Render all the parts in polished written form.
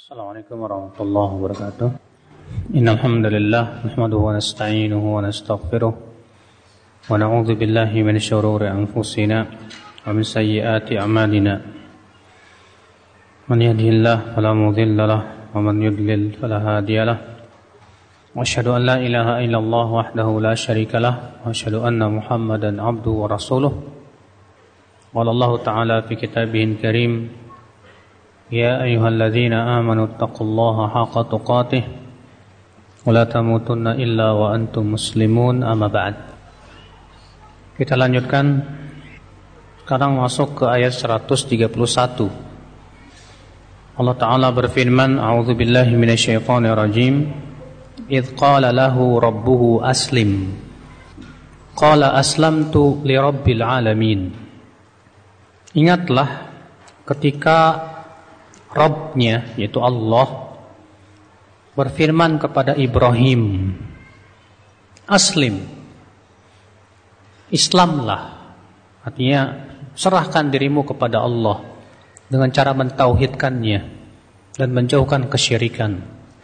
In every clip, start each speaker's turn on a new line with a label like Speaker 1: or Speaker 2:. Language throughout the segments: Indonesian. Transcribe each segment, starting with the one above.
Speaker 1: Assalamualaikum warahmatullahi wabarakatuh. Innal hamdalillah nahmaduhu wa nasta'inuhu wa nastaghfiruh wa na'udzu billahi min shururi anfusina wa min sayyiati a'malina. Man yahdihillahu fala mudilla lahu wa man yudlil fala hadiya lahu. Wa asyhadu an la ilaha illallah wahdahu la syarika lahu wa asyhadu anna Muhammadan 'abduhu wa rasuluh. Qala Allah ta'ala fi kitabihil karim: Ya ayyuhalladzina amanu taqullaha haqqa tuqatih wa la tamutunna illa wa antum muslimun, amma ba'd. Kita lanjutkan. Sekarang masuk ke ayat 131. Allah Ta'ala berfirman, A'udzu billahi minasyaitonir rajim. Idz qala lahu rabbuhu aslim. Qala aslamtu lirabbil alamin. Ingatlah ketika Rabbnya, yaitu Allah, berfirman kepada Ibrahim, Aslim, Islamlah. Artinya, serahkan dirimu kepada Allah dengan cara mentauhidkannya dan menjauhkan kesyirikan.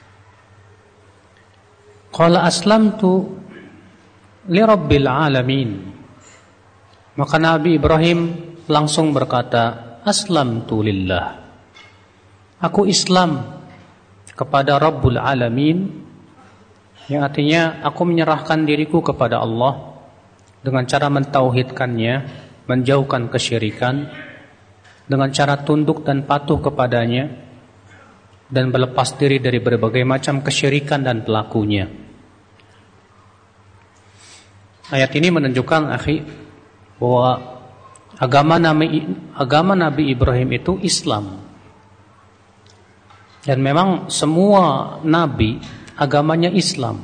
Speaker 1: Qala aslamtu li rabbil alamin. Maka Nabi Ibrahim langsung berkata, Aslamtu lillah. Aku Islam kepada Rabbul Alamin, yang artinya aku menyerahkan diriku kepada Allah dengan cara mentauhidkannya, menjauhkan kesyirikan, dengan cara tunduk dan patuh kepadanya, dan berlepas diri dari berbagai macam kesyirikan dan pelakunya. Ayat ini menunjukkan, akhi, bahwa agama Nabi Ibrahim itu Islam. Dan memang semua nabi agamanya Islam.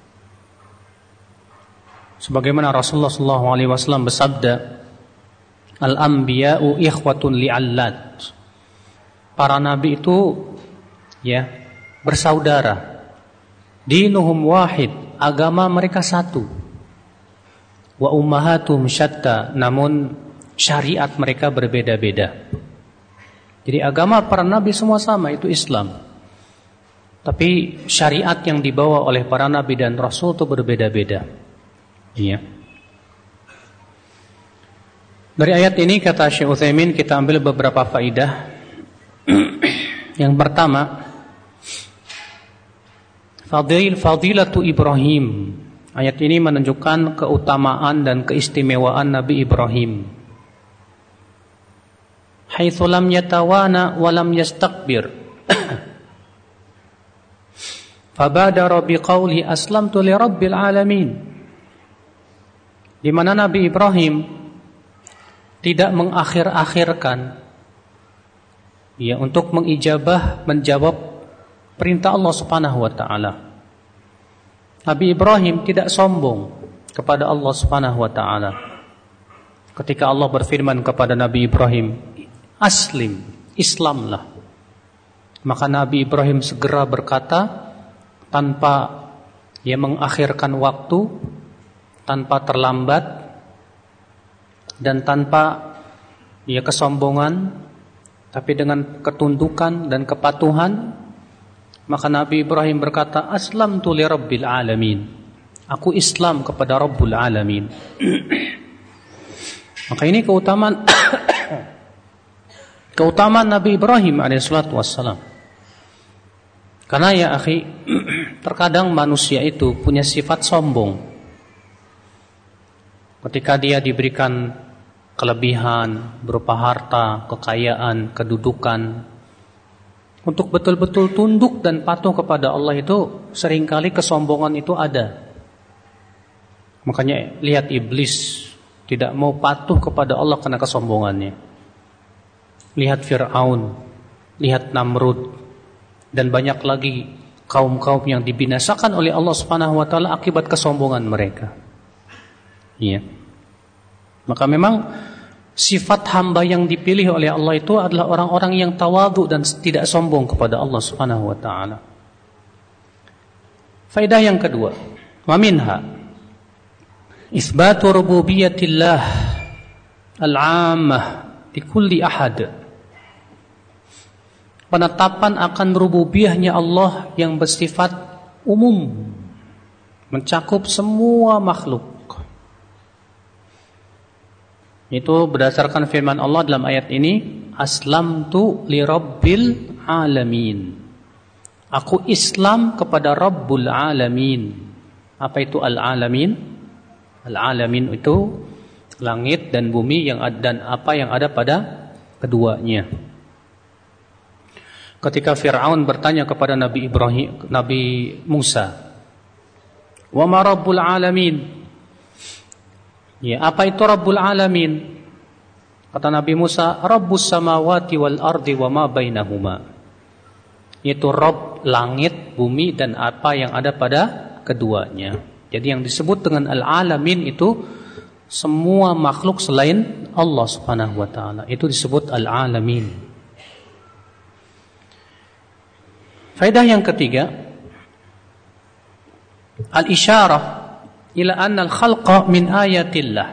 Speaker 1: Sebagaimana Rasulullah SAW bersabda, Al-anbiya'u ikhwatun li'allat. Para nabi itu bersaudara. Dinuhum wahid, agama mereka satu. Wa ummahatuhum syatta, namun syariat mereka berbeda-beda. Jadi agama para nabi semua sama, itu Islam. Tapi syariat yang dibawa oleh para nabi dan rasul itu berbeda-beda. Iya. Dari ayat ini kata Syekh Utsaimin kita ambil beberapa faidah. Yang pertama, Fadilatu Ibrahim. Ayat ini menunjukkan keutamaan dan keistimewaan Nabi Ibrahim. Haitsu lam yatawana wa lam yastakbir. Fabadara biqauli aslamtu lirabbil alamin. Di mana Nabi Ibrahim tidak mengakhir-akhirkan untuk menjawab perintah Allah Subhanahu wa taala. Nabi Ibrahim tidak sombong kepada Allah Subhanahu wa taala. Ketika Allah berfirman kepada Nabi Ibrahim, Aslim, Islamlah. Maka Nabi Ibrahim segera berkata tanpa mengakhirkan waktu, tanpa terlambat, dan tanpa kesombongan, tapi dengan ketundukan dan kepatuhan. Maka Nabi Ibrahim berkata, Aslamtu li rabbil alamin. Aku Islam kepada Rabbul Alamin. Maka ini keutamaan Nabi Ibrahim alaihissalatu wassalam. Karena ya akhi, terkadang manusia itu punya sifat sombong. Ketika dia diberikan kelebihan berupa harta, kekayaan, kedudukan, untuk betul-betul tunduk dan patuh kepada Allah itu seringkali kesombongan itu ada. Makanya lihat iblis tidak mau patuh kepada Allah karena kesombongannya. Lihat Fir'aun, lihat Namrud, dan banyak lagi kaum-kaum yang dibinasakan oleh Allah Subhanahu wa taala akibat kesombongan mereka. Iya. Maka memang sifat hamba yang dipilih oleh Allah itu adalah orang-orang yang tawadhu dan tidak sombong kepada Allah Subhanahu wa taala. Faedah yang kedua, wa minha isbatu rububiyyatillah al-'ammah li kulli ahad penetapan akan rububiyahnya Allah yang bersifat umum, mencakup semua makhluk. Itu berdasarkan firman Allah dalam ayat ini, aslamtu lirabbil alamin. Aku Islam kepada Rabbul Alamin. Apa itu Al-Alamin? Al-Alamin itu langit dan bumi dan apa yang ada pada keduanya. Ketika Fir'aun bertanya kepada Nabi Musa, "Wa ma Rabbul Alamin?" Ya, apa itu Rabbul Alamin? Kata Nabi Musa, Rabbus samawati wal ardi wa ma bainahuma. Yaitu Rabb langit, bumi dan apa yang ada pada keduanya. Jadi yang disebut dengan Al-Alamin itu semua makhluk selain Allah Subhanahu wa taala. Itu disebut Al-Alamin. Faedah yang ketiga, al-isyarah ila anna al-khalqa min ayatillah.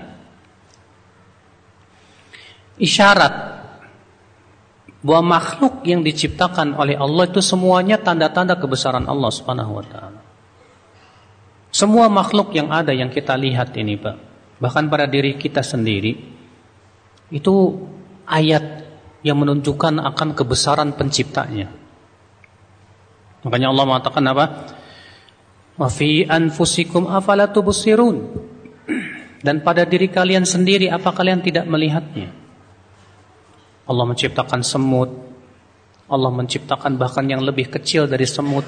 Speaker 1: Isyarat bahwa makhluk yang diciptakan oleh Allah itu semuanya tanda-tanda kebesaran Allah Subhanahu wa taala. Semua makhluk yang ada yang kita lihat ini, Pak, bahkan pada diri kita sendiri, itu ayat yang menunjukkan akan kebesaran penciptanya. Makanya Allah mengatakan apa? Wa fi anfusikum afala tubsirun. Dan pada diri kalian sendiri apa kalian tidak melihatnya? Allah menciptakan semut. Allah menciptakan bahkan yang lebih kecil dari semut.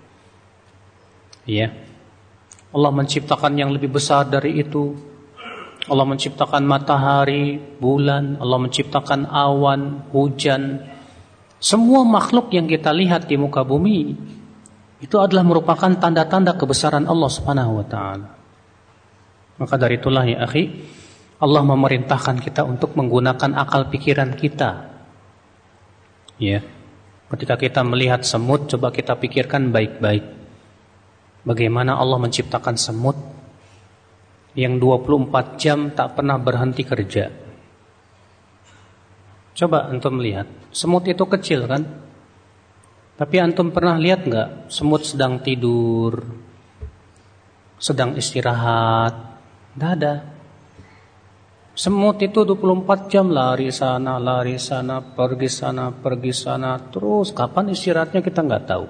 Speaker 1: Ya. Allah menciptakan yang lebih besar dari itu. Allah menciptakan matahari, bulan, Allah menciptakan awan, hujan. Semua makhluk yang kita lihat di muka bumi itu adalah merupakan tanda-tanda kebesaran Allah Subhanahu wa taala. Maka dari itulah ya akhi, Allah memerintahkan kita untuk menggunakan akal pikiran kita. Ya. Ketika kita melihat semut, coba kita pikirkan baik-baik. Bagaimana Allah menciptakan semut yang 24 jam tak pernah berhenti kerja. Coba antum lihat, semut itu kecil kan? Tapi antum pernah lihat enggak semut sedang tidur, sedang istirahat? Tidak ada. Semut itu 24 jam lari sana, pergi sana, terus kapan istirahatnya kita nggak tahu.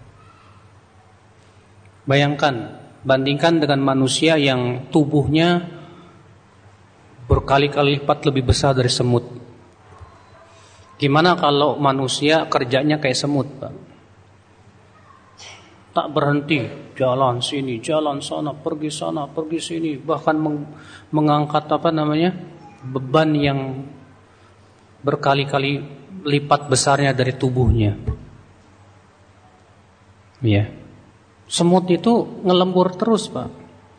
Speaker 1: Bayangkan, bandingkan dengan manusia yang tubuhnya berkali-kali lipat lebih besar dari semut. Gimana kalau manusia kerjanya kayak semut, Pak? Tak berhenti, jalan sini, jalan sana, pergi sini, bahkan mengangkat beban yang berkali-kali lipat besarnya dari tubuhnya. Ya. Semut itu ngelembur terus, Pak.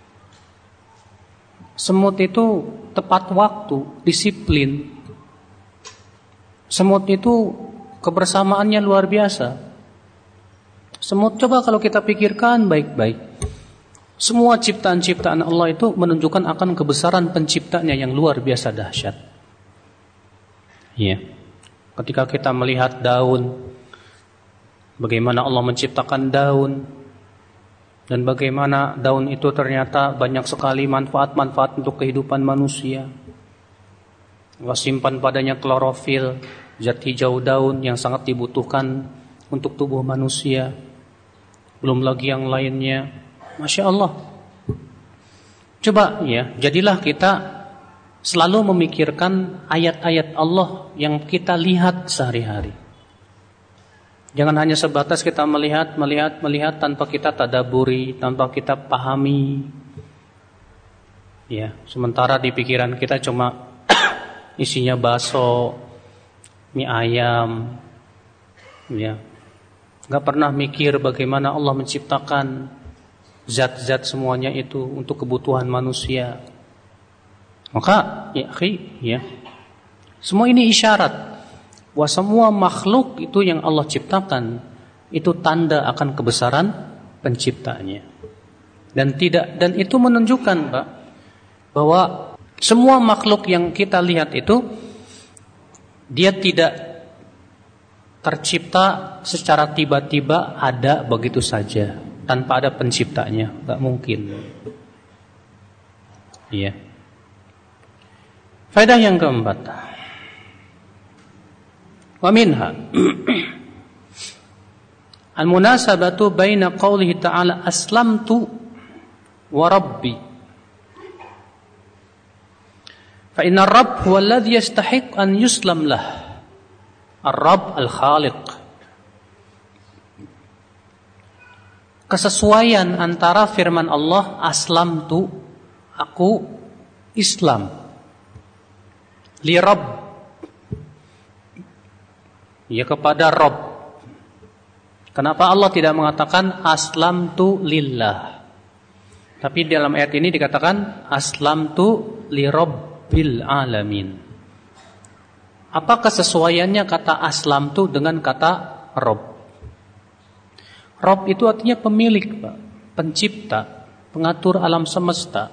Speaker 1: Semut itu tepat waktu, disiplin. Semut itu kebersamaannya luar biasa. Semut, coba kalau kita pikirkan baik-baik, semua ciptaan-ciptaan Allah itu menunjukkan akan kebesaran penciptanya yang luar biasa dahsyat. Ya. Ketika kita melihat daun, bagaimana Allah menciptakan daun, dan bagaimana daun itu ternyata banyak sekali manfaat-manfaat untuk kehidupan manusia. Allah simpan padanya klorofil, zat hijau daun yang sangat dibutuhkan untuk tubuh manusia. Belum lagi yang lainnya. Masya Allah. Coba ya, jadilah kita selalu memikirkan ayat-ayat Allah yang kita lihat sehari-hari. Jangan hanya sebatas kita melihat tanpa kita tadaburi, tanpa kita pahami. Ya, sementara di pikiran kita cuma isinya bakso, mie ayam. Ya. Enggak pernah mikir bagaimana Allah menciptakan zat-zat semuanya itu untuk kebutuhan manusia. Maka ya akhi, ya. Semua ini isyarat bahwa semua makhluk itu yang Allah ciptakan itu tanda akan kebesaran penciptanya. Dan itu menunjukkan, Pak, bahwa semua makhluk yang kita lihat itu dia tidak tercipta secara tiba-tiba, ada begitu saja tanpa ada penciptanya, nggak mungkin. Iya. Faedah yang keempat, wa minha al-munasabatu baina qawlihi ta'ala aslamtu wa rabbi. Fa inna ar-rabb huwa alladhi yastahiq an yuslam lah. Ar-rabb al-khaliq. Kesesuaian antara firman Allah aslamtu, aku Islam, li rabb, ya kepada Rabb. Kenapa Allah tidak mengatakan aslamtu lillah, tapi dalam ayat ini dikatakan aslamtu li rabbil alamin? Apa kesesuaiannya kata aslamtu dengan kata Rabb? Rabb itu artinya pemilik, Pak, pencipta, pengatur alam semesta.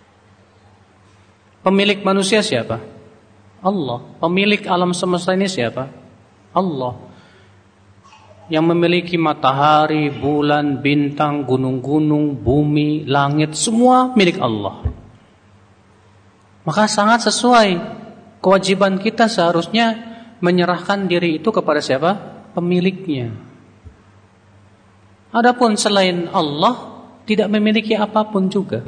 Speaker 1: Pemilik manusia siapa? Allah. Pemilik alam semesta ini siapa? Allah. Yang memiliki matahari, bulan, bintang, gunung-gunung, bumi, langit, semua milik Allah. Maka sangat sesuai, kewajiban kita seharusnya menyerahkan diri itu kepada siapa? Pemiliknya. Adapun selain Allah tidak memiliki apapun juga.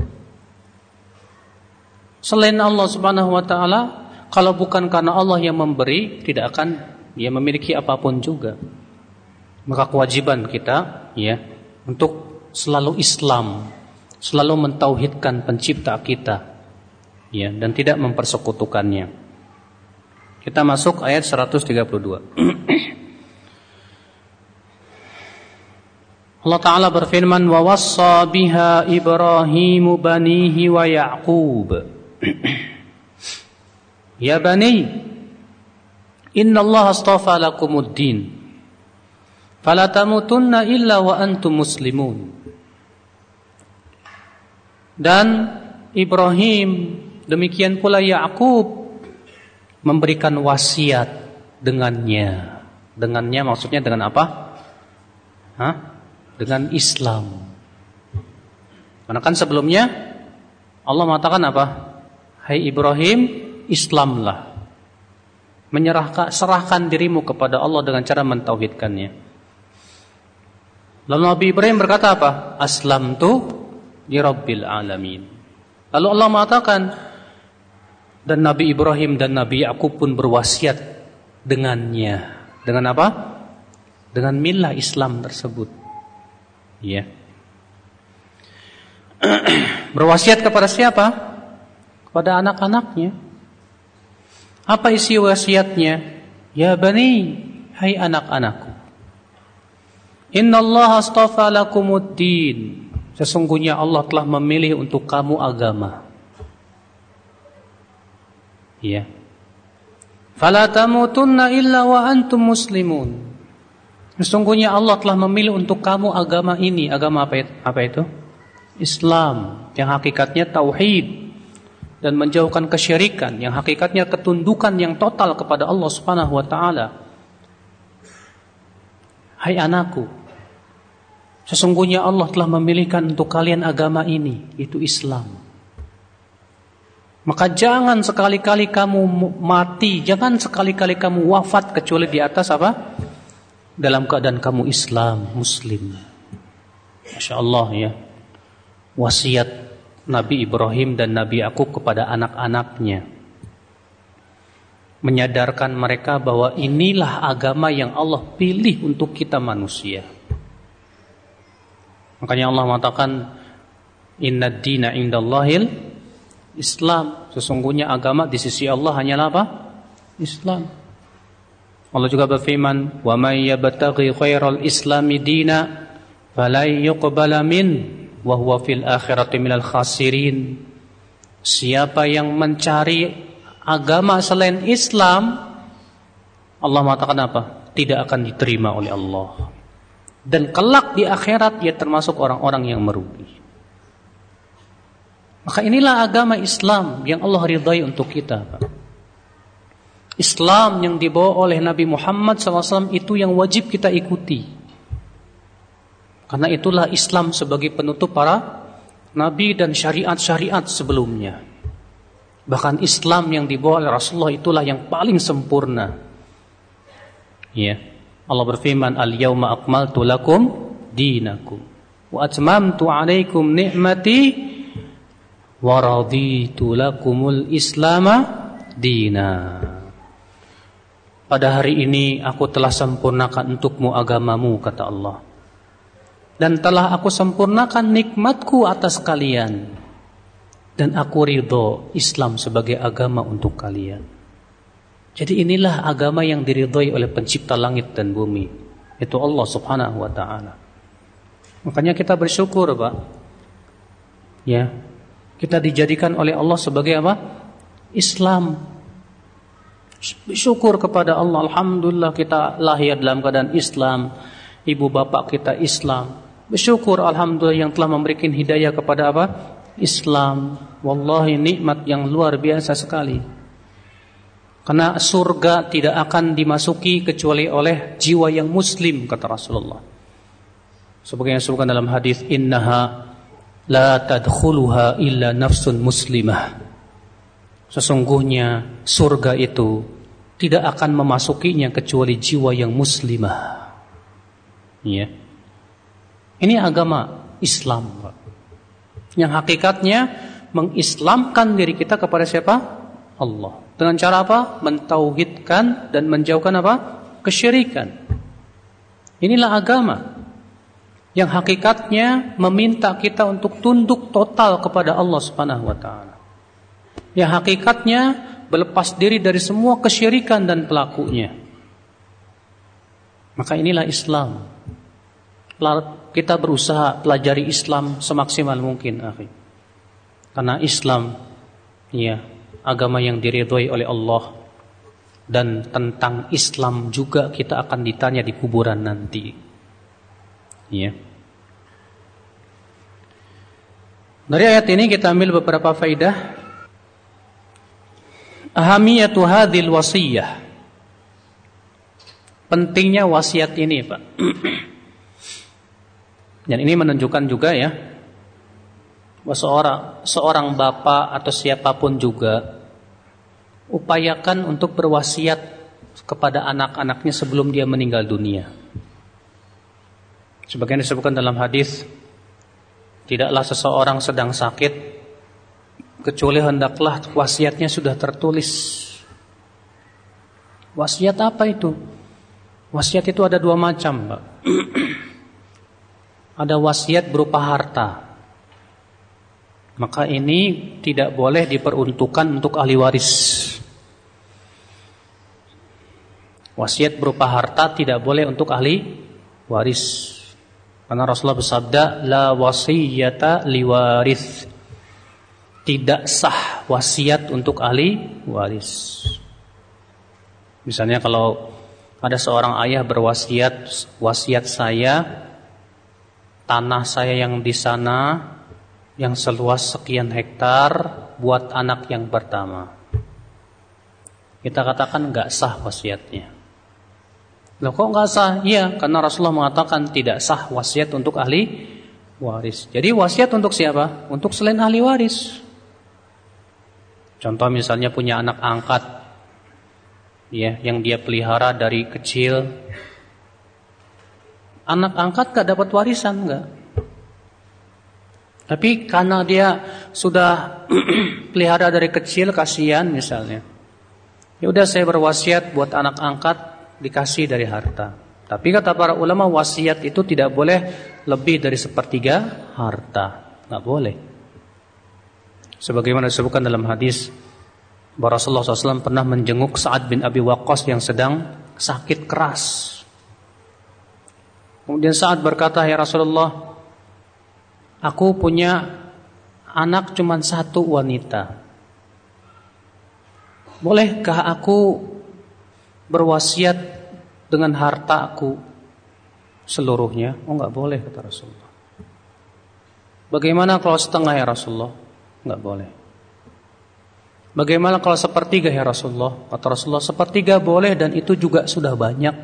Speaker 1: Selain Allah Subhanahu wa taala, kalau bukan karena Allah yang memberi, tidak akan dia memiliki apapun juga. Maka kewajiban kita ya untuk selalu Islam, selalu mentauhidkan pencipta kita ya, dan tidak mempersekutukannya. Kita masuk ayat 132. Allah Ta'ala berfirman, wa wassa biha Ibrahimu banihi wa Ya'qub. Ya bani, inna Allah astafa lakumud din, fala tamutunna illa wa antum muslimun. Dan Ibrahim, demikian pula Ya'qub, memberikan wasiat dengannya. Dengannya maksudnya dengan apa? Dengan Islam. Karena kan sebelumnya Allah mengatakan apa? Hai Ibrahim, Islamlah. Serahkan dirimu kepada Allah dengan cara mentauhidkannya. Lalu Nabi Ibrahim berkata apa? Aslamtu li rabbil alamin. Lalu Allah mengatakan, dan Nabi Ibrahim dan Nabi Ya'qub pun berwasiat dengannya. Dengan apa? Dengan milah Islam tersebut. Ya. Berwasiat kepada siapa? Kepada anak-anaknya. Apa isi wasiatnya? Ya bani, hai anak-anakku, inna Allah astafa lakumuddin, sesungguhnya Allah telah memilih untuk kamu agama. Ya. Fala tamutunna illa wa antum muslimun. Sesungguhnya Allah telah memilih untuk kamu agama ini. Agama apa itu? Islam, yang hakikatnya tauhid dan menjauhkan kesyirikan, yang hakikatnya ketundukan yang total kepada Allah Subhanahu wa taala. Hai anakku, sesungguhnya Allah telah memilihkan untuk kalian agama ini, itu Islam. Maka jangan sekali-kali kamu mati, jangan sekali-kali kamu wafat kecuali di atas apa? Dalam keadaan kamu Islam, Muslim. Masya Allah ya. Wasiat Nabi Ibrahim dan Nabi Ya'qub kepada anak-anaknya, menyadarkan mereka bahwa inilah agama yang Allah pilih untuk kita manusia. Makanya Allah mengatakan, Inna dina indallahil Islam. Sesungguhnya agama di sisi Allah hanyalah apa? Islam. Allah juga berfirman, wa may yabtaghi khairal islami dina fala yuqbala min wa huwa fil akhirati minal khasirin. Siapa yang mencari agama selain Islam, Allah mengatakan apa? Tidak akan diterima oleh Allah. Dan kelak di akhirat dia termasuk orang-orang yang merugi. Maka inilah agama Islam yang Allah ridai untuk kita, Pak. Islam yang dibawa oleh Nabi Muhammad SAW itu yang wajib kita ikuti. Karena itulah Islam sebagai penutup para Nabi dan syariat-syariat sebelumnya. Bahkan Islam yang dibawa oleh Rasulullah itulah yang paling sempurna. Ya. Allah berfirman, "Al-yauma akmaltu lakum dinakum wa atmamtu 'alaikum ni'mati wa raditu lakumul islama dina." Pada hari ini aku telah sempurnakan untukmu agamamu, kata Allah. Dan telah aku sempurnakan nikmatku atas kalian. Dan aku ridho Islam sebagai agama untuk kalian. Jadi inilah agama yang diridhoi oleh pencipta langit dan bumi. Itu Allah subhanahu wa ta'ala. Makanya kita bersyukur, Pak. Ya, kita dijadikan oleh Allah sebagai apa? Islam. Bersyukur kepada Allah. Alhamdulillah kita lahir dalam keadaan Islam. Ibu bapak kita Islam. Bersyukur alhamdulillah yang telah memberikan hidayah kepada apa? Islam. Wallahi nikmat yang luar biasa sekali. Karena surga tidak akan dimasuki kecuali oleh jiwa yang muslim, kata Rasulullah. Sebagaimana disebutkan dalam hadis, innaha la tadkhuluha illa nafsun muslimah. Sesungguhnya surga itu tidak akan memasukinya kecuali jiwa yang muslimah. Ya. Ini agama Islam, Pak. Yang hakikatnya mengislamkan diri kita kepada siapa? Allah. Dengan cara apa? Mentauhidkan dan menjauhkan apa? Kesyirikan. Inilah agama yang hakikatnya meminta kita untuk tunduk total kepada Allah Subhanahu wa taala. Yang hakikatnya berlepas diri dari semua kesyirikan dan pelakunya. Maka inilah Islam. Kita berusaha pelajari Islam semaksimal mungkin, akhi. Karena Islam, ya, agama yang diridhoi oleh Allah. Dan tentang Islam juga kita akan ditanya di kuburan nanti. Ya. Dari ayat ini kita ambil beberapa faidah. Ahamiyatu hadhil wasiyah. Pentingnya wasiat ini, Pak. Dan ini menunjukkan juga ya, bahwa seorang bapak atau siapapun juga upayakan untuk berwasiat kepada anak-anaknya sebelum dia meninggal dunia. Sebagaimana disebutkan dalam hadis, tidaklah seseorang sedang sakit kecuali hendaklah wasiatnya sudah tertulis. Wasiat apa itu? Wasiat itu ada dua macam, Pak. Ada wasiat berupa harta. Maka ini tidak boleh diperuntukkan untuk ahli waris. Wasiat berupa harta tidak boleh untuk ahli waris. Karena Rasulullah bersabda, la wasiyata liwaris. Tidak sah wasiat untuk ahli waris. Misalnya kalau ada seorang ayah berwasiat, wasiat saya, tanah saya yang di sana, yang seluas sekian hektar, buat anak yang pertama. Kita katakan enggak sah wasiatnya. Loh kok enggak sah? Iya, karena Rasulullah mengatakan tidak sah wasiat untuk ahli waris. Jadi wasiat untuk siapa? Untuk selain ahli waris. Contoh misalnya punya anak angkat, ya, yang dia pelihara dari kecil. Anak angkat gak dapat warisan, enggak. Tapi karena dia sudah pelihara dari kecil, kasihan misalnya. Ya udah saya berwasiat buat anak angkat dikasih dari harta. Tapi kata para ulama wasiat itu tidak boleh lebih dari sepertiga harta, enggak boleh. Sebagaimana disebutkan dalam hadis bahwa Rasulullah SAW pernah menjenguk Sa'ad bin Abi Waqqas yang sedang sakit keras. Kemudian Sa'ad berkata, ya Rasulullah, aku punya anak cuma satu wanita. Bolehkah aku berwasiat dengan harta aku seluruhnya? Oh, enggak boleh, kata Rasulullah. Bagaimana kalau setengah, ya Rasulullah? Enggak boleh. Bagaimana kalau sepertiga ya Rasulullah? Kata Rasulullah, sepertiga boleh dan itu juga sudah banyak.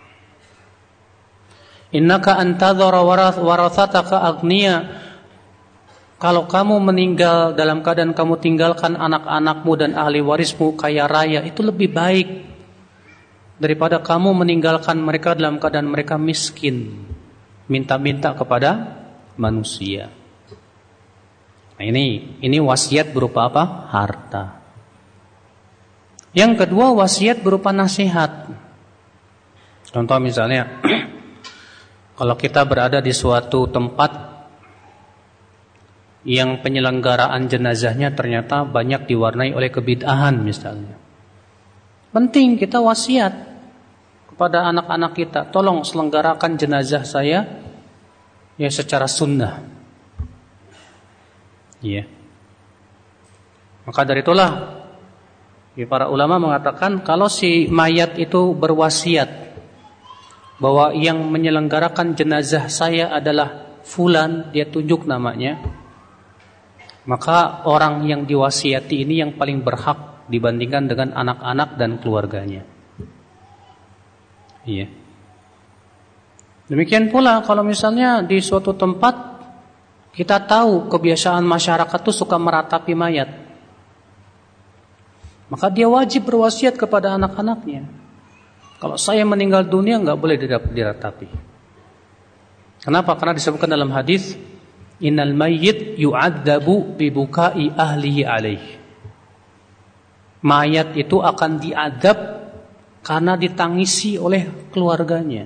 Speaker 1: Innaka antadhara warathataka agniya. Kalau kamu meninggal dalam keadaan kamu tinggalkan anak-anakmu dan ahli warismu kaya raya, itu lebih baik daripada kamu meninggalkan mereka dalam keadaan mereka miskin, minta-minta kepada manusia. Nah, ini wasiat berupa apa? Harta. Yang kedua, wasiat berupa nasihat. Contoh misalnya, kalau kita berada di suatu tempat yang penyelenggaraan jenazahnya ternyata banyak diwarnai oleh kebid'ahan misalnya. Penting kita wasiat kepada anak-anak kita, tolong selenggarakan jenazah saya ya secara sunnah. Iya. Maka dari itulah para ulama mengatakan kalau si mayat itu berwasiat bahwa yang menyelenggarakan jenazah saya adalah fulan, dia tunjuk namanya, maka orang yang diwasiati ini yang paling berhak dibandingkan dengan anak-anak dan keluarganya. Iya. Demikian pula kalau misalnya di suatu tempat kita tahu kebiasaan masyarakat itu suka meratapi mayat, maka dia wajib berwasiat kepada anak-anaknya. Kalau saya meninggal dunia nggak boleh diratapi. Kenapa? Karena disebutkan dalam hadis, innal mayyit yu'adzabu bi bukai ahlihi alaih. Mayat itu akan diadab karena ditangisi oleh keluarganya.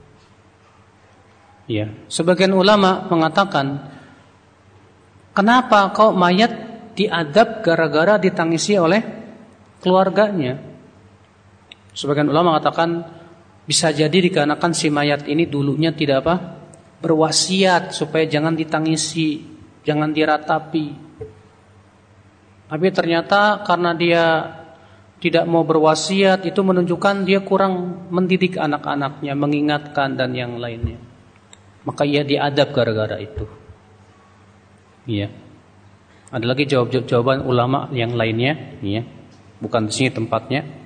Speaker 1: Ya, sebagian ulama mengatakan, kenapa kau mayat diadab gara-gara ditangisi oleh keluarganya? Sebagian ulama mengatakan bisa jadi dikarenakan si mayat ini dulunya tidak berwasiat supaya jangan ditangisi, jangan diratapi. Tapi ternyata karena dia tidak mau berwasiat, itu menunjukkan dia kurang mendidik anak-anaknya, mengingatkan dan yang lainnya. Maka ia diadab gara-gara itu. Iya. Ada lagi jawaban ulama yang lainnya, iya. Bukan di sini tempatnya.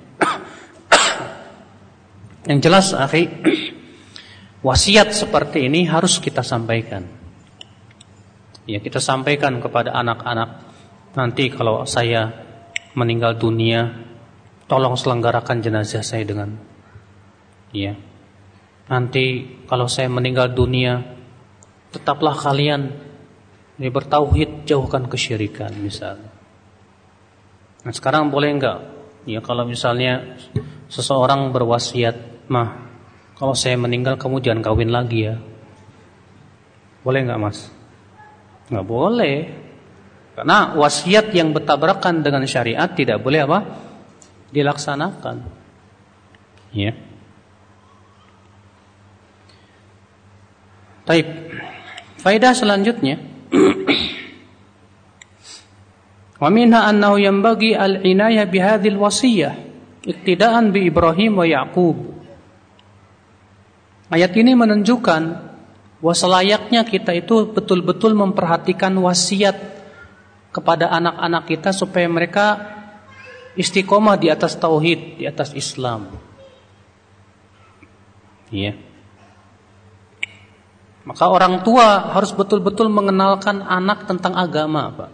Speaker 1: Yang jelas, akhi, wasiat seperti ini harus kita sampaikan. Ya, kita sampaikan kepada anak-anak, nanti kalau saya meninggal dunia, tolong selenggarakan jenazah saya dengan, ya. Nanti kalau saya meninggal dunia, tetaplah kalian bertauhid, jauhkan kesyirikan misalnya. Nah, sekarang boleh enggak? Ya, kalau misalnya seseorang berwasiat, kalau saya meninggal kamu jangan kawin lagi ya. Boleh enggak, Mas? Enggak boleh. Karena wasiat yang bertabrakan dengan syariat tidak boleh dilaksanakan. Ya. Baik. Faedah selanjutnya, wa minha annahu yanbaghi al-inayah bihadhil wasiyah iktidaan bi Ibrahim wa Yaqub. Ayat ini menunjukkan bahwa selayaknya kita itu betul-betul memperhatikan wasiat kepada anak-anak kita supaya mereka istiqomah di atas tauhid, di atas Islam. Iya. Maka orang tua harus betul-betul mengenalkan anak tentang agama, Pak.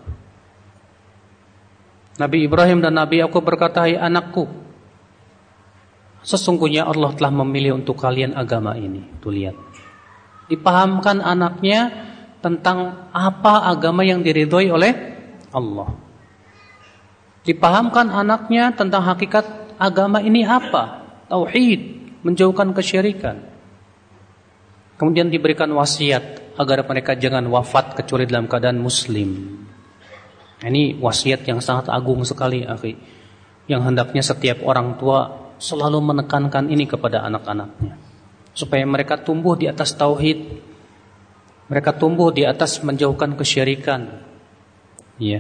Speaker 1: Nabi Ibrahim dan Nabi Yaqub berkata, "Hai anakku, sesungguhnya Allah telah memilih untuk kalian agama ini." Tuh lihat. Dipahamkan anaknya tentang apa agama yang diridhoi oleh Allah. Dipahamkan anaknya tentang hakikat agama ini apa? Tauhid, menjauhkan kesyirikan. Kemudian diberikan wasiat agar mereka jangan wafat kecuali dalam keadaan muslim. Ini wasiat yang sangat agung sekali, akhi. Yang hendaknya setiap orang tua selalu menekankan ini kepada anak-anaknya, supaya mereka tumbuh di atas tauhid, mereka tumbuh di atas menjauhkan kesyirikan. Iya.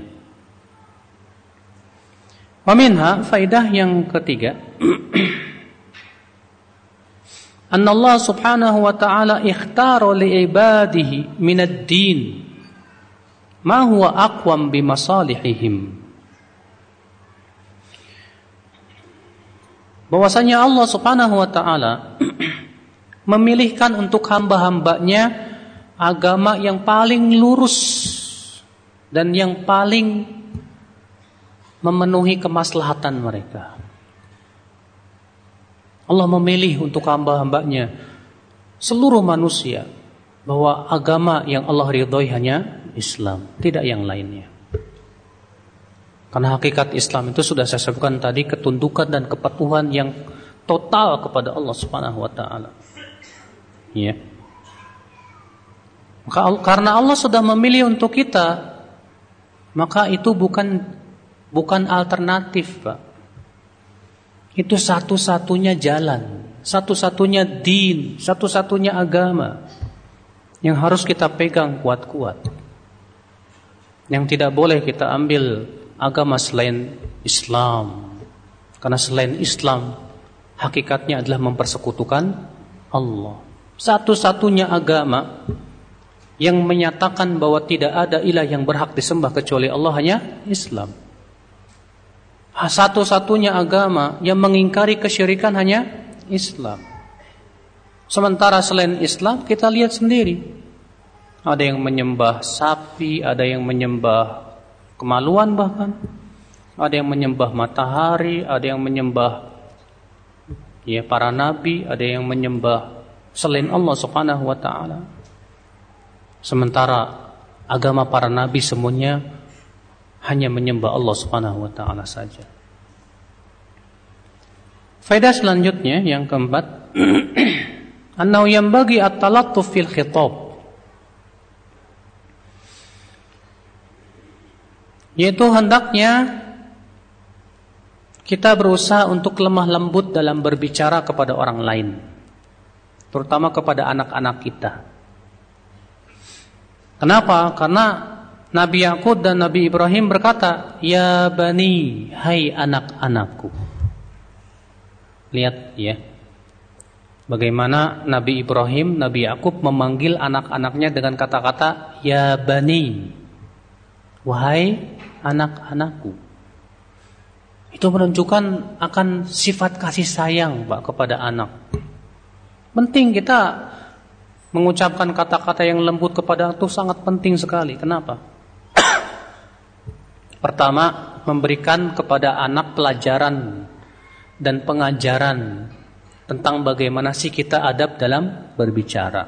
Speaker 1: Wa minha, faidah yang ketiga, anna Allah subhanahu wa ta'ala ikhtara li ibadihi minad din ma huwa aqwam bi masalihihim. bahwasanya Allah Subhanahu wa taala memilihkan untuk hamba-hambanya agama yang paling lurus dan yang paling memenuhi kemaslahatan mereka. Allah memilih untuk hamba-hambanya seluruh manusia bahwa agama yang Allah ridhoi hanya Islam, tidak yang lainnya. Karena hakikat Islam itu sudah saya sebutkan tadi, ketundukan dan kepatuhan yang total kepada Allah Subhanahu wa taala. Ya. Maka karena Allah sudah memilih untuk kita, maka itu bukan alternatif, Pak. Itu satu-satunya jalan, satu-satunya din, satu-satunya agama yang harus kita pegang kuat-kuat. Yang tidak boleh kita ambil agama selain Islam. Karena selain Islam hakikatnya adalah mempersekutukan Allah. Satu-satunya agama yang menyatakan bahwa tidak ada ilah yang berhak disembah kecuali Allah hanya Islam. Satu-satunya agama yang mengingkari kesyirikan hanya Islam. Sementara selain Islam kita lihat sendiri, ada yang menyembah sapi, ada yang menyembah kemaluan, bahkan ada yang menyembah matahari, ada yang menyembah para nabi, ada yang menyembah selain Allah Subhanahu wa taala. Sementara agama para nabi semuanya hanya menyembah Allah Subhanahu wa taala saja. Faedah selanjutnya yang keempat, annahu yanbaghi at-talattuf fil khitab. Yaitu hendaknya kita berusaha untuk lemah lembut dalam berbicara kepada orang lain, terutama kepada anak-anak kita. Kenapa? Karena Nabi Yakub dan Nabi Ibrahim berkata, "Ya bani, hai anak-anakku." Lihat ya, bagaimana Nabi Ibrahim, Nabi Yakub memanggil anak-anaknya dengan kata-kata "Ya bani", wahai anak-anakku. Itu menunjukkan akan sifat kasih sayang, Pak, kepada anak. Penting kita mengucapkan kata-kata yang lembut kepada itu, sangat penting sekali. Kenapa? Pertama, memberikan kepada anak pelajaran dan pengajaran tentang bagaimana sih kita adab dalam berbicara.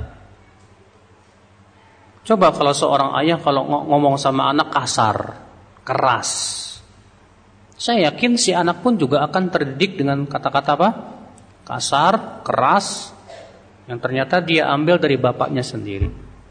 Speaker 1: Coba kalau seorang ayah kalau ngomong sama anak kasar, keras, saya yakin si anak pun juga akan terdidik dengan kata-kata apa? Kasar, keras, yang ternyata dia ambil dari bapaknya sendiri.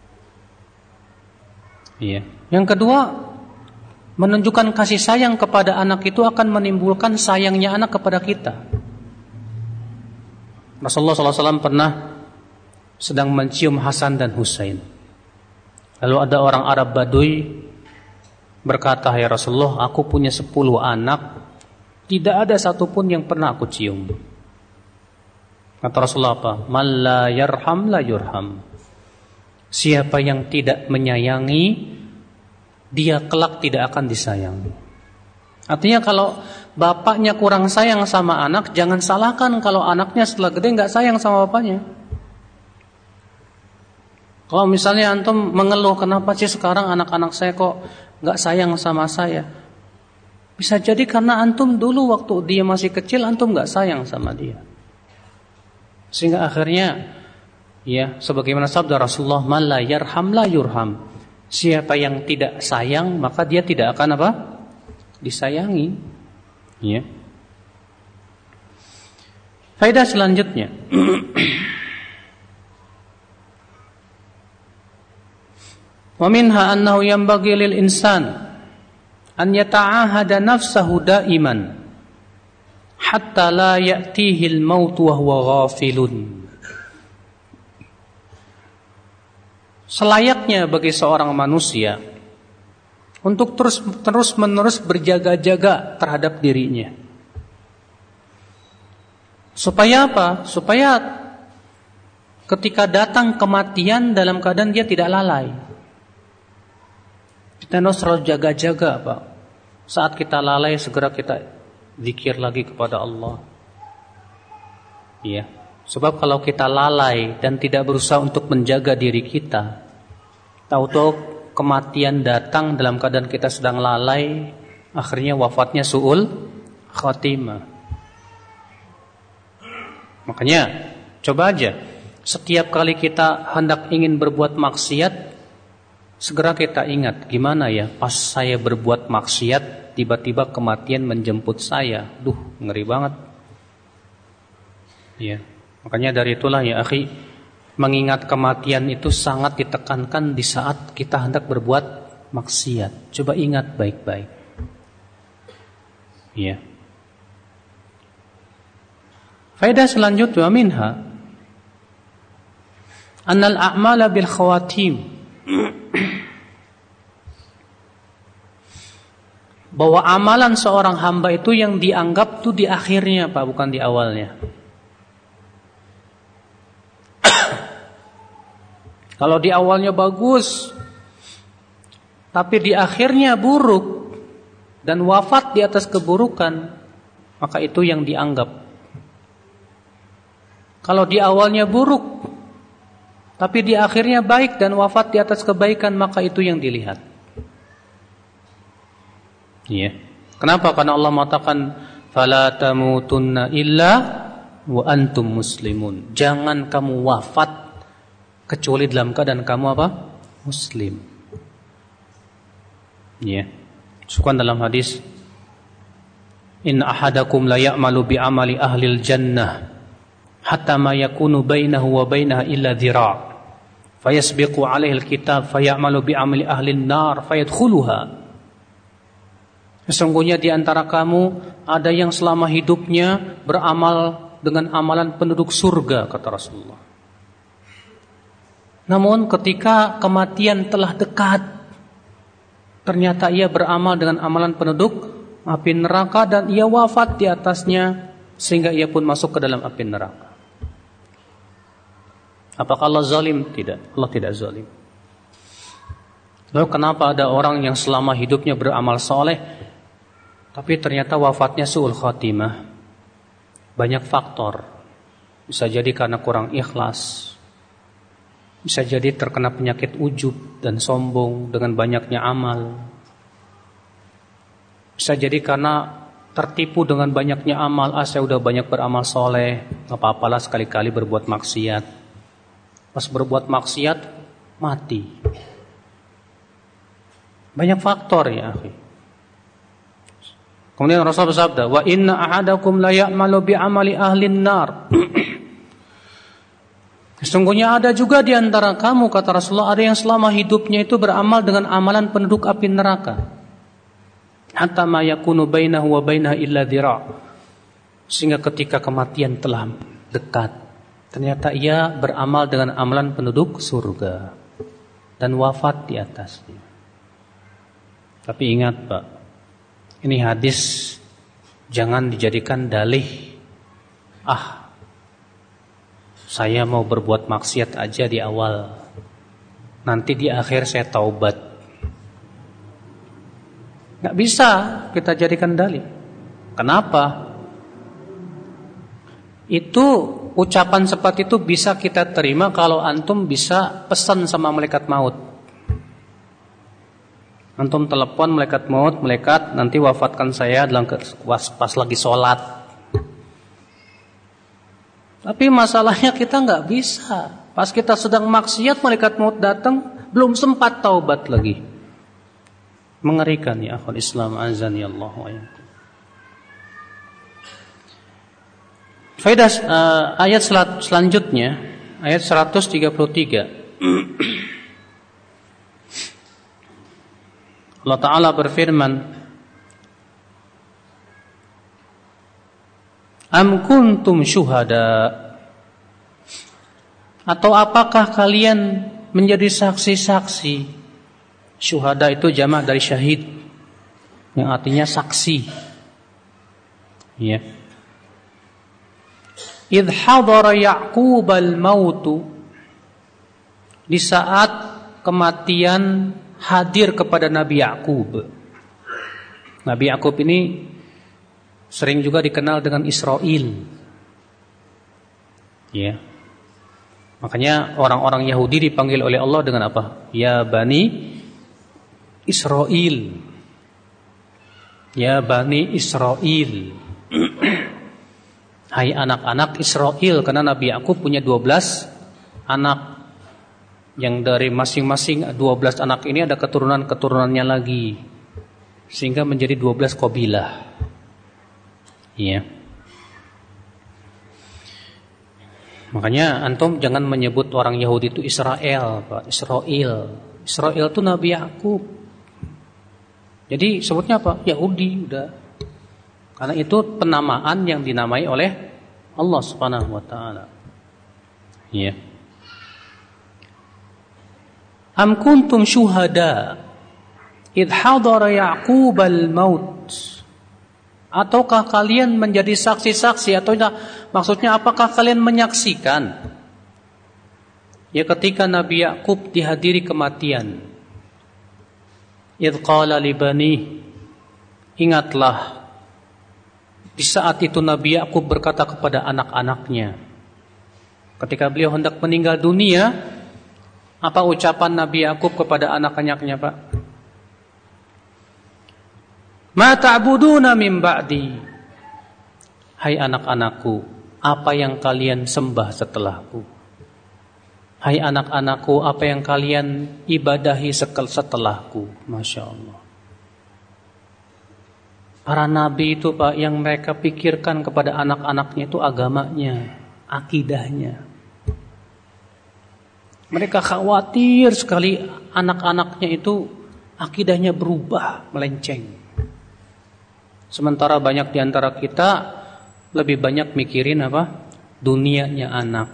Speaker 1: Iya. Yang kedua, menunjukkan kasih sayang kepada anak itu akan menimbulkan sayangnya anak kepada kita. Rasulullah SAW pernah sedang mencium Hasan dan Husain. Lalu ada orang Arab Baduy berkata, "Ya Rasulullah, aku punya 10 anak, tidak ada satupun yang pernah aku cium." Kata Rasulullah apa? "Man la yarham la yurham." Siapa yang tidak menyayangi, dia kelak tidak akan disayangi. Artinya kalau bapaknya kurang sayang sama anak, jangan salahkan kalau anaknya setelah gede nggak sayang sama bapaknya. Kalau misalnya antum mengeluh, kenapa sih sekarang anak-anak saya kok nggak sayang sama saya? Bisa jadi karena antum dulu waktu dia masih kecil antum nggak sayang sama dia, sehingga akhirnya ya sebagaimana sabda Rasulullah, "Man la yarham la yurham." Siapa yang tidak sayang maka dia tidak akan apa? Disayangi. Ya. Faedah selanjutnya. Wa minha annahu yanbaghi lil insan an yata'ahada nafsahu daiman hatta la ya'tihi al-maut wa huwa ghafilun. Selayaknya bagi seorang manusia untuk terus-menerus berjaga-jaga terhadap dirinya. Supaya apa? Supaya ketika datang kematian dalam keadaan dia tidak lalai. Kita harus selalu jaga-jaga, Pak. Saat kita lalai segera kita zikir lagi kepada Allah. Ya. Sebab kalau kita lalai dan tidak berusaha untuk menjaga diri kita, tahu-tahu kematian datang dalam keadaan kita sedang lalai, akhirnya wafatnya su'ul khatimah. Makanya coba aja, setiap kali kita hendak ingin berbuat maksiat, segera kita ingat, gimana ya pas saya berbuat maksiat tiba-tiba kematian menjemput saya. Ngeri banget. Ya. Makanya dari itulah ya akhi, mengingat kematian itu sangat ditekankan di saat kita hendak berbuat maksiat. Coba ingat baik-baik. Ya. Faedah selanjutnya minha annal a'mala bil khawatim. Bahwa amalan seorang hamba itu yang dianggap tuh di akhirnya, Pak, bukan di awalnya. Kalau di awalnya bagus, tapi di akhirnya buruk dan wafat di atas keburukan, maka itu yang dianggap. Kalau di awalnya buruk, tapi di akhirnya baik dan wafat di atas kebaikan, maka itu yang dilihat. Iya. Kenapa? Karena Allah mengatakan, "Fala tamutunna illa wa antum muslimun." Jangan kamu wafat kecuali dalam keadaan kamu apa? Muslim. Ya. Disebutkan dalam hadis, "Inna ahadakum la ya'malu bi amali ahlil jannah hatta ma yakunu bainahu wa bainaha illa dhira'. Fayasbiqu 'alaihi al-kitab fayamalu bi amali ahlin nar fayadkhuluha." Sesungguhnya di antara kamu ada yang selama hidupnya beramal dengan amalan penduduk surga, kata Rasulullah. Namun ketika kematian telah dekat, ternyata ia beramal dengan amalan penduduk api neraka dan ia wafat di atasnya sehingga ia pun masuk ke dalam api neraka. Apakah Allah zalim? Tidak, Allah tidak zalim. Lalu kenapa ada orang yang selama hidupnya beramal soleh tapi ternyata wafatnya su'ul khatimah? Banyak faktor. Bisa jadi karena kurang ikhlas, bisa jadi terkena penyakit ujub dan sombong dengan banyaknya amal. Bisa jadi karena tertipu dengan banyaknya amal. Saya udah banyak beramal soleh, gak apa-apalah sekali-kali berbuat maksiat. Pas berbuat maksiat, mati. Banyak faktor ya akhi. Kemudian Rasul bersabda, "Wa inna ahadakum la ya'malu bi amali ahlin nar." Sesungguhnya ada juga di antara kamu, kata Rasulullah, ada yang selama hidupnya itu beramal dengan amalan penduduk api neraka. Hatta ma yakunu bainahu wa bainaha illa dhira'. Sehingga ketika kematian telah dekat, ternyata ia beramal dengan amalan penduduk surga dan wafat di atasnya. Tapi ingat, Pak, ini hadis jangan dijadikan dalih. Saya mau berbuat maksiat aja di awal, nanti di akhir saya taubat. Gak bisa kita jadikan dalih. Kenapa? Itu ucapan seperti itu bisa kita terima kalau antum bisa pesan sama malaikat maut. Antum telepon malaikat maut, malaikat nanti wafatkan saya dalam pas lagi sholat. Tapi masalahnya kita nggak bisa. Pas kita sedang maksiat, malaikat maut datang, belum sempat taubat lagi. Mengerikan ya akhul Islam, azani Allah wa iyyakum. Faedah ayat selanjutnya, ayat 133. Allah Ta'ala berfirman, "Am kuntum syuhada?" Atau apakah kalian menjadi saksi-saksi? Syuhada itu jamak dari syahid, yang artinya saksi. Ya. Idh hadara Ya'qub al-mautu, di saat kematian hadir kepada Nabi Ya'qub. Nabi Ya'qub ini sering juga dikenal dengan Israel. Ya. Makanya orang-orang Yahudi dipanggil oleh Allah dengan apa? Ya Bani Israel. Ya Bani Israel. Hai anak-anak Israel, karena Nabi Yakub punya 12 anak. Yang dari masing-masing 12 anak ini ada keturunan-keturunannya lagi. Sehingga menjadi 12 qabilah. Iya. Makanya antum jangan menyebut orang Yahudi itu Israel, Pak. Israel itu Nabi Yakub. Jadi sebutnya apa? Yahudi udah. Karena itu penamaan yang dinamai oleh Allah Subhanahu wa taala. Iya. Am kuntum syuhada idh hadara Ya'qub al-maut. Ataukah kalian menjadi saksi-saksi, atau maksudnya apakah kalian menyaksikan ya ketika Nabi Yakub dihadiri kematian? Idh qala li bani, ingatlah di saat itu Nabi Yakub berkata kepada anak-anaknya ketika beliau hendak meninggal dunia. Apa ucapan Nabi Yakub kepada anak-anaknya, Pak? Ma ta'buduna min ba'di. Hai anak-anakku, apa yang kalian sembah setelahku? Hai anak-anakku, apa yang kalian ibadahi setelahku? Masya Allah. Para nabi itu, Pak, yang mereka pikirkan kepada anak-anaknya itu agamanya, akidahnya. Mereka khawatir sekali anak-anaknya itu akidahnya berubah, melenceng. Sementara banyak di antara kita lebih banyak mikirin apa? Dunianya anak.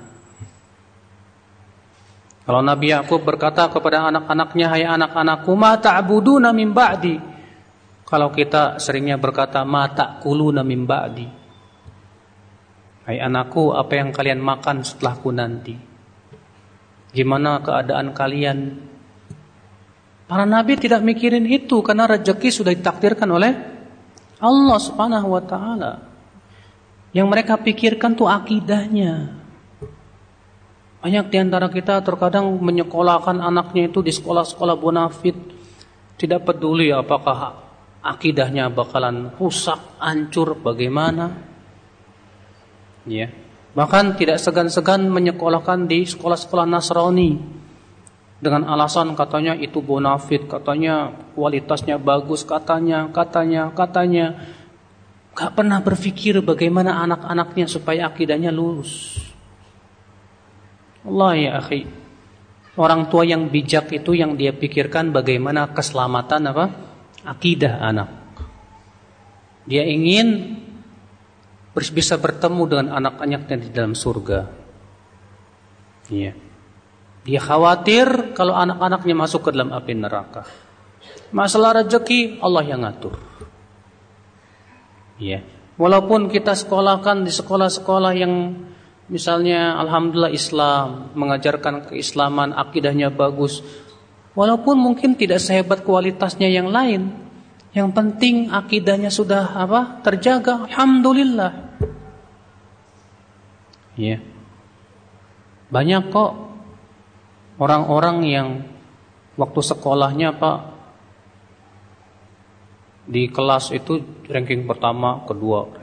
Speaker 1: Kalau Nabi Yakub berkata kepada anak-anaknya, hai anak-anakku, ma ta'buduna min ba'di. Kalau kita seringnya berkata, ma ta'kuluna min ba'di. Hai anakku, apa yang kalian makan setelahku nanti? Gimana keadaan kalian? Para nabi tidak mikirin itu karena rezeki sudah ditakdirkan oleh Allah Subhanahu wa taala. Yang mereka pikirkan tuh akidahnya. Banyak di antara kita terkadang menyekolahkan anaknya itu di sekolah-sekolah bonafit, tidak peduli apakah akidahnya bakalan rusak, hancur, bagaimana. Ya. Bahkan tidak segan-segan menyekolahkan di sekolah-sekolah Nasrani dengan alasan katanya itu bonafit, katanya kualitasnya bagus, katanya. Gak pernah berpikir bagaimana anak-anaknya supaya akidahnya lurus. Allah ya akhi, orang tua yang bijak itu yang dia pikirkan bagaimana keselamatan apa? Akidah anak. Dia ingin bisa bertemu dengan anak-anaknya di dalam surga. Iya. Dia khawatir kalau anak-anaknya masuk ke dalam api neraka. Masalah rezeki Allah yang ngatur. Iya. Walaupun kita sekolahkan di sekolah-sekolah yang misalnya alhamdulillah Islam, mengajarkan keislaman, akidahnya bagus. Walaupun mungkin tidak sehebat kualitasnya yang lain, yang penting akidahnya sudah apa? Terjaga, alhamdulillah. Ya. Banyak kok orang-orang yang waktu sekolahnya Pak di kelas itu ranking pertama, kedua,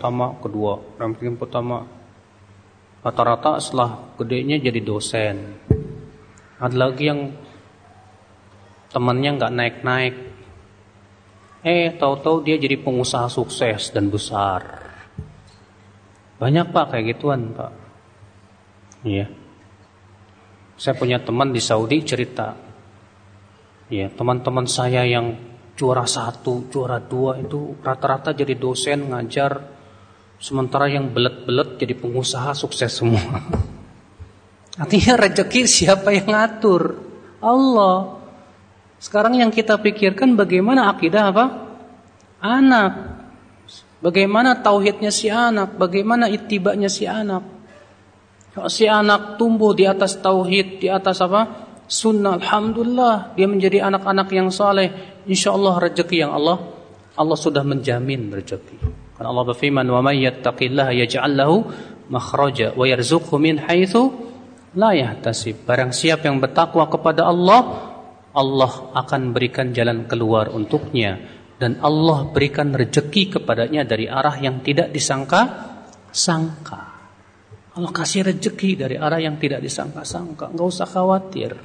Speaker 1: rata-rata setelah gedenya jadi dosen. Ada lagi yang temannya nggak naik-naik. Tahu-tahu dia jadi pengusaha sukses dan besar. Banyak Pak kayak gituan Pak. Iya. Saya punya teman di Saudi cerita. Iya, teman-teman saya yang juara 1, juara 2 itu rata-rata jadi dosen ngajar. Sementara yang belet-belet jadi pengusaha sukses semua. Artinya rezeki siapa yang ngatur? Allah. Sekarang yang kita pikirkan bagaimana akidah apa? Anak. Bagaimana tauhidnya si anak, bagaimana ittibanya si anak. Kalau si anak tumbuh di atas tauhid, di atas apa? Sunnah, alhamdulillah, dia menjadi anak-anak yang saleh. Insyaallah rezeki yang Allah sudah menjamin rezeki. Karena Allah berfirman, "Wa may yattaqillaha yaj'al lahu makhraja wa yarzuqhu min haitsu la yahtasib. Barang siapa yang bertakwa kepada Allah, Allah akan berikan jalan keluar untuknya dan Allah berikan rezeki kepadanya dari arah yang tidak disangka-sangka. Allah kasih rezeki dari arah yang tidak disangka-sangka, enggak usah khawatir.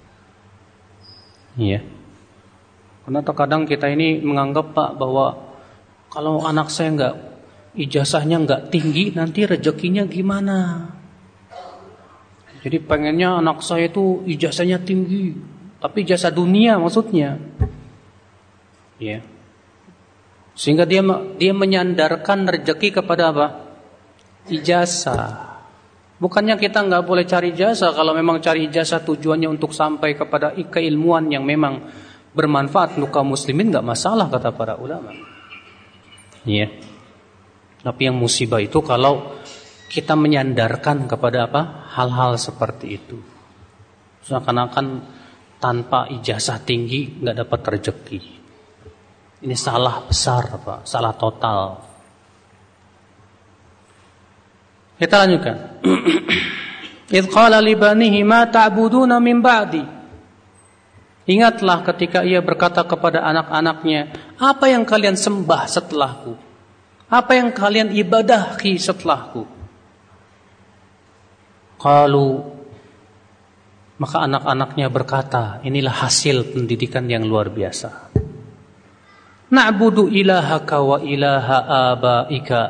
Speaker 1: Iya. Karena terkadang kita ini menganggap Pak bahwa kalau anak saya enggak ijazahnya enggak tinggi, nanti rezekinya gimana? Jadi pengennya anak saya itu ijazahnya tinggi, tapi ijazah dunia maksudnya. Ya. Sehingga dia menyandarkan rezeki kepada apa? Ijazah. Bukannya kita enggak boleh cari ijazah, kalau memang cari ijazah tujuannya untuk sampai kepada keilmuan yang memang bermanfaat untuk kaum muslimin, enggak masalah kata para ulama. Iya. Tapi yang musibah itu kalau kita menyandarkan kepada apa? Hal-hal seperti itu. Seakan-akan tanpa ijazah tinggi enggak dapat rezeki. Ini salah besar, Pak. Salah total. Kita lanjutkan. Idh qala li banihi ma ta'buduna min ba'di. Ingatlah ketika ia berkata kepada anak-anaknya, apa yang kalian sembah setelahku? Apa yang kalian ibadahi setelahku? Qalu, maka anak-anaknya berkata, inilah hasil pendidikan yang luar biasa. Na'budu ilahaka wa ilaha abaika.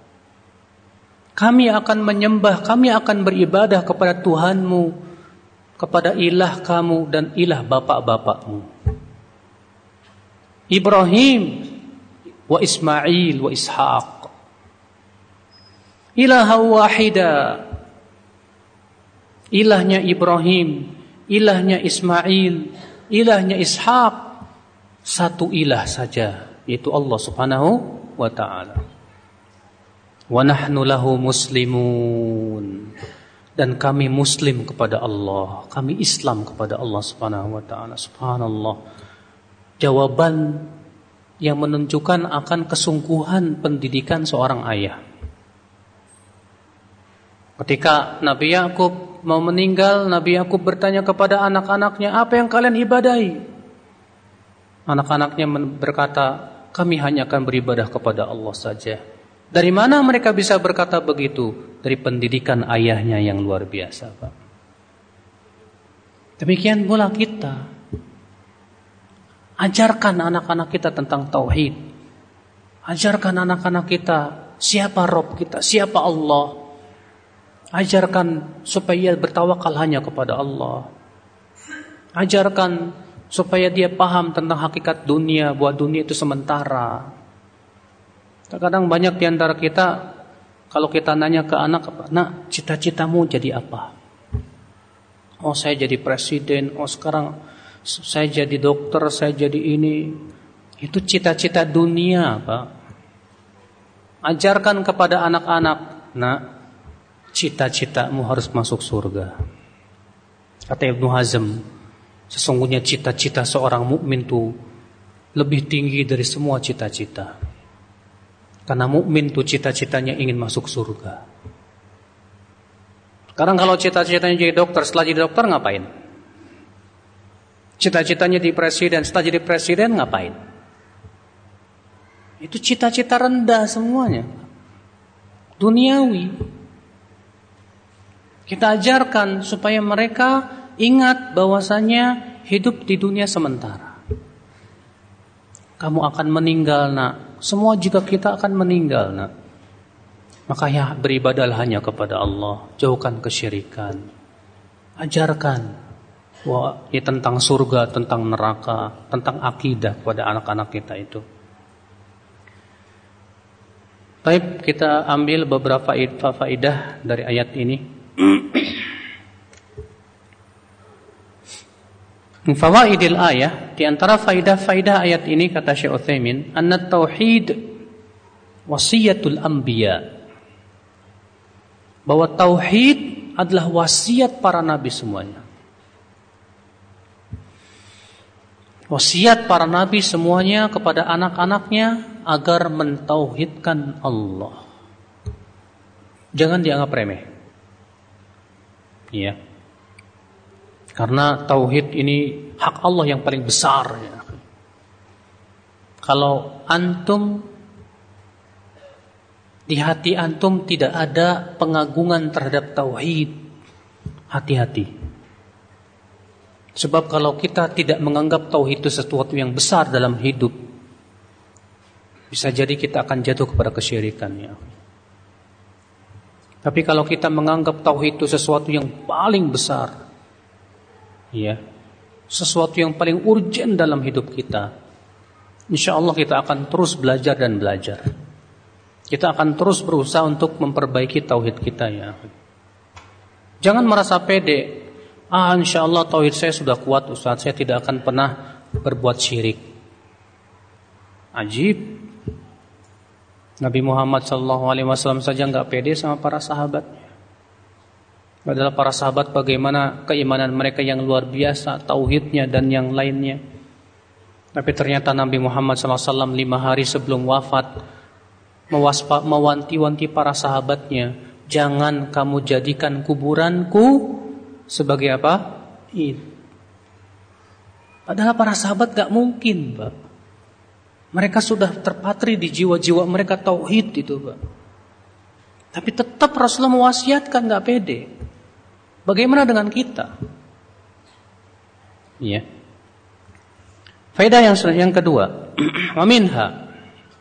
Speaker 1: Kami akan menyembah, kami akan beribadah kepada Tuhanmu, kepada ilah kamu dan ilah bapak-bapakmu. Ibrahim wa Ismail wa Ishaq. Ilaha wahida. Ilahnya Ibrahim, ilahnya Ismail, ilahnya Ishaq. Satu ilah saja, yaitu Allah Subhanahu wa ta'ala. Wa nahnu lahu muslimun. Dan kami muslim kepada Allah, kami Islam kepada Allah Subhanahu wa ta'ala. Subhanallah. Jawaban yang menunjukkan akan kesungguhan pendidikan seorang ayah. Ketika Nabi Yakub mau meninggal, Nabi Yakub bertanya kepada anak-anaknya, apa yang kalian ibadahi? Anak-anaknya berkata, kami hanya akan beribadah kepada Allah saja. Dari mana mereka bisa berkata begitu? Dari pendidikan ayahnya yang luar biasa, Pak. Demikian pula kita. Ajarkan anak-anak kita tentang tauhid. Ajarkan anak-anak kita siapa Rabb kita, siapa Allah. Ajarkan supaya bertawakal hanya kepada Allah. Ajarkan supaya dia paham tentang hakikat dunia, bahwa dunia itu sementara. Terkadang banyak di antara kita, kalau kita nanya ke anak, nak, cita-citamu jadi apa? Oh, saya jadi presiden. Oh, sekarang saya jadi dokter, saya jadi ini. Itu cita-cita dunia, Pak. Ajarkan kepada anak-anak, nak, cita-citamu harus masuk surga. Kata Ibnu Hazm, sesungguhnya cita-cita seorang mukmin itu lebih tinggi dari semua cita-cita. Karena mukmin itu cita-citanya ingin masuk surga. Sekarang kalau cita-citanya jadi dokter, setelah jadi dokter ngapain? Cita-citanya jadi presiden, setelah jadi presiden ngapain? Itu cita-cita rendah semuanya. Duniawi. Kita ajarkan supaya mereka ingat bahwasanya hidup di dunia sementara. Kamu akan meninggal, nak. Semua juga kita akan meninggal, nak. Maka ya beribadahlah hanya kepada Allah. Jauhkan kesyirikan. Ajarkan ya, tentang surga, tentang neraka, tentang akidah kepada anak-anak kita itu. Baik, kita ambil beberapa faidah dari ayat ini. Fawaidil ayah, di antara faidah-faidah ayat ini kata Syekh Utsaimin, anna tauhid wasiyatul anbiya. Bahwa tauhid adalah wasiat para nabi semuanya. Wasiat para nabi semuanya kepada anak-anaknya agar mentauhidkan Allah. jangan dianggap remeh. Iya. Karena tauhid ini hak Allah yang paling besar ya. Kalau antum di hati antum tidak ada pengagungan terhadap tauhid, hati-hati. Sebab kalau kita tidak menganggap tauhid itu sesuatu yang besar dalam hidup, bisa jadi kita akan jatuh kepada kesyirikan ya. Tapi kalau kita menganggap tauhid itu sesuatu yang paling besar, ya, sesuatu yang paling urgent dalam hidup kita, insya Allah kita akan terus belajar dan belajar. Kita akan terus berusaha untuk memperbaiki tauhid kita ya. Jangan merasa pede. Insya Allah tauhid saya sudah kuat Ustaz, saya tidak akan pernah berbuat syirik. Ajib. Nabi Muhammad SAW saja nggak pede sama para sahabatnya. Adalah para sahabat bagaimana keimanan mereka yang luar biasa, tauhidnya dan yang lainnya. Tapi ternyata Nabi Muhammad SAW 5 hari sebelum wafat mewanti-wanti para sahabatnya, jangan kamu jadikan kuburanku sebagai apa? Id. Padahal para sahabat gak mungkin, Pak. Mereka sudah terpatri di jiwa-jiwa mereka tauhid itu, Pak. Tapi tetap Rasulullah mewasiatkan gak pede. Bagaimana dengan kita? Iya. Faedah yang kedua, wa minha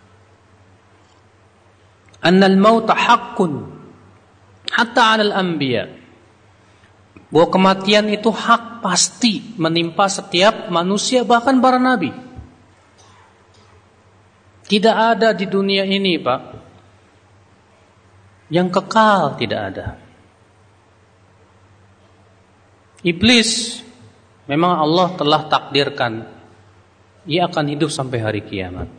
Speaker 1: annal mauta haqqun hatta 'alal anbiya. Bahwa kematian itu hak pasti menimpa setiap manusia, bahkan para nabi. Tidak ada di dunia ini, Pak, yang kekal, tidak ada. Iblis memang Allah telah takdirkan ia akan hidup sampai hari kiamat.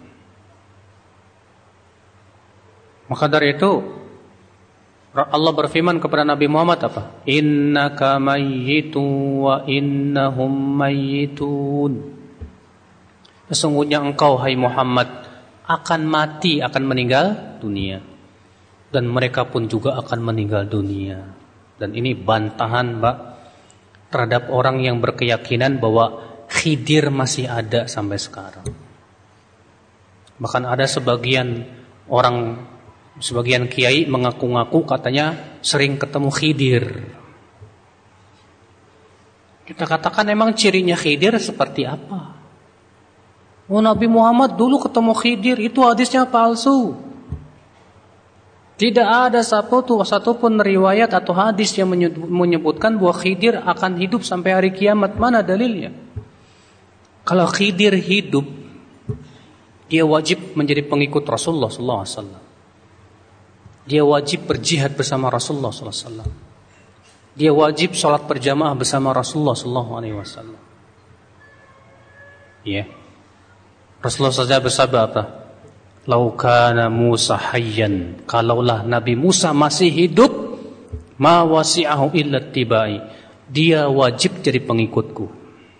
Speaker 1: Maka dari itu Allah berfirman kepada Nabi Muhammad apa? Innaka mayyitun wa innahum mayyitun. Sesungguhnya engkau hai Muhammad akan mati, akan meninggal dunia, dan mereka pun juga akan meninggal dunia. Dan ini bantahan, Pak, terhadap orang yang berkeyakinan bahwa Khidir masih ada sampai sekarang. Bahkan ada sebagian kiai mengaku-ngaku katanya sering ketemu Khidir. Kita katakan emang cirinya Khidir seperti apa? Nabi Muhammad dulu ketemu Khidir, itu hadisnya palsu. Tidak ada satupun riwayat atau hadis yang menyebutkan bahwa Khidir akan hidup sampai hari kiamat. Mana dalilnya? Kalau Khidir hidup, dia wajib menjadi pengikut Rasulullah SAW. Dia wajib berjihad bersama Rasulullah SAW. Dia wajib sholat berjamaah bersama Rasulullah SAW. Ya, Rasulullah SAW bersabda apa? Lau kana Musa hayyan, kalaulah Nabi Musa masih hidup, ma wasi'ahu illa tibai, dia wajib jadi pengikutku.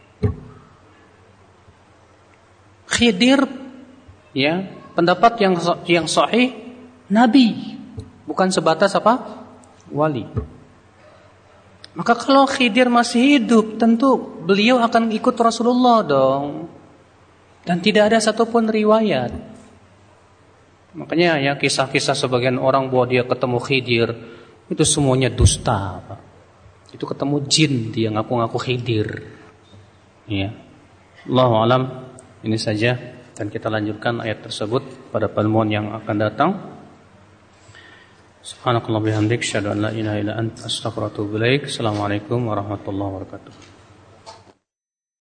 Speaker 1: Khidir, ya, pendapat yang sahih, Nabi, bukan sebatas apa? Wali. Maka kalau Khidir masih hidup, tentu beliau akan ikut Rasulullah dong. Dan tidak ada satupun riwayat. Makanya ya kisah-kisah sebagian orang bahwa dia ketemu Khidir, itu semuanya dusta, Pak. Itu ketemu jin, dia ngaku-ngaku Khidir. Ya. Allahu a'lam. Ini saja, dan kita lanjutkan ayat tersebut pada pertemuan yang akan datang. Subhanakallah bihamdik, asyhadu an la ilaha illa anta, astaghfiruka wa atubu ilaik. Assalamualaikum warahmatullahi wabarakatuh.